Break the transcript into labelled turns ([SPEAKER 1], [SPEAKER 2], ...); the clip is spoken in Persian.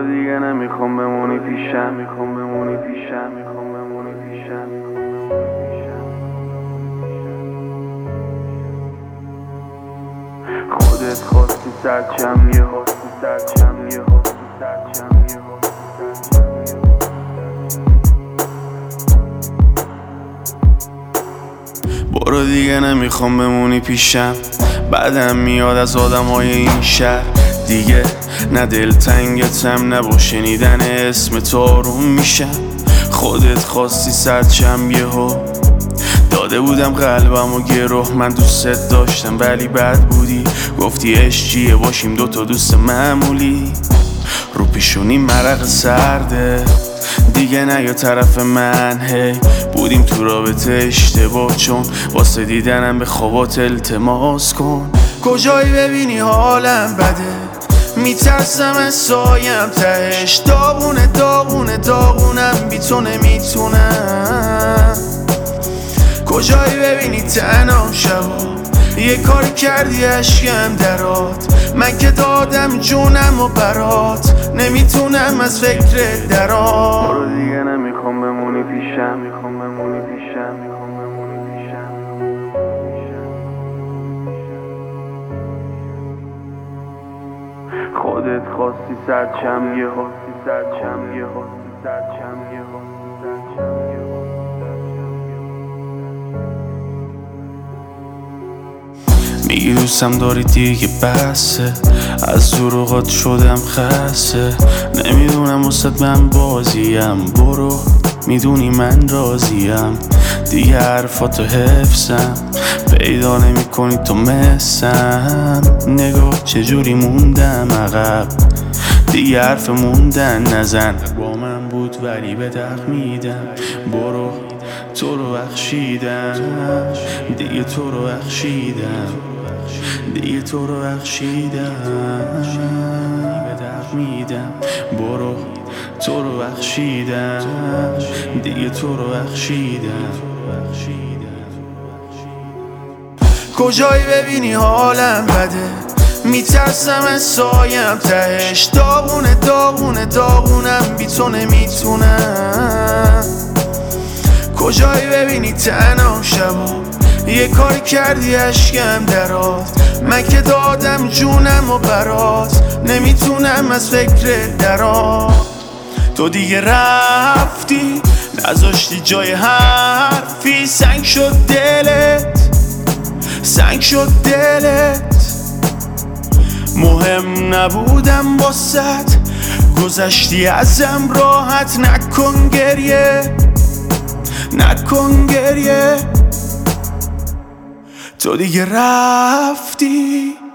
[SPEAKER 1] دیگه نمیخوام بمونی پیشم، میخوام بمونی پیشم، میخوام بمونی پیشم. خودت خواستی سرچم یه هستی سرچم یه هستی سرچم یه هستی. برو دیگه نمیخوام بمونی پیشم، بعدم میاد از آدمای این شهر دیگه نه دلتنگتم نه با شنیدن اسم تو آروم میشم. خودت خواستی سرچم یهو داده بودم قلبم و گروه، من دوست داشتم ولی بد بودی، گفتی عشقیه باشیم دوتا دوست معمولی. رو پیشونی مرق سرده دیگه نیا طرف من، هی بودیم تو رابطه اشتباه چون واسه دیدنم به خوابات التماس کن. کجایی ببینی حالم بده، میترسم از سایم تهش، داغونه داغونه داغونم بی تو نمیتونم. کجایی ببینی تنها شبا یه کاری کردی عشقم درات، من که دادم جونم و برات نمیتونم از فکر درات. برو دیگه نمیخوام بمونی پیشم، میخوام بمونی پیشم، میخوام بمونی پیشم. خودت خواستی سرچم یه هستی سرچم یه هستی سرچم یه هستی سرچم یه هستی. میگی دوستم داری دیگه بسه، از دروغات شدم خسته، نمیدونم وسط من بازیم، برو میدونی من راضیم، دیگه حرفاتو حفظم پیدا نمی کنی تو مثم. نگاه چجوری موندم عقب، دیگه حرف موندن نزن، با من بود ولی به دق میدم، برو تو رو بخشیدم، دیگه تو رو بخشیدم، دیگه تو رو بخشیدم، به دق میدم، برو تو رو بخشیدم، دیگه تو رو بخشیدم. کجایی ببینی حالم بده، میترسم از سایم تهش، داغونه داغونه داغونم بی تو نمیتونم. کجایی ببینی تنها شبا یه کاری کردی عشقم درات، من که دادم جونم و برات نمیتونم از فکر درات. تو دیگه رفتی نذاشتی جای حرفی، سنگ شد دلت سنگ شد دلت، مهم نبودم باست گذشتی ازم راحت، نکن گریه نکن گریه. تو دیگه رفتی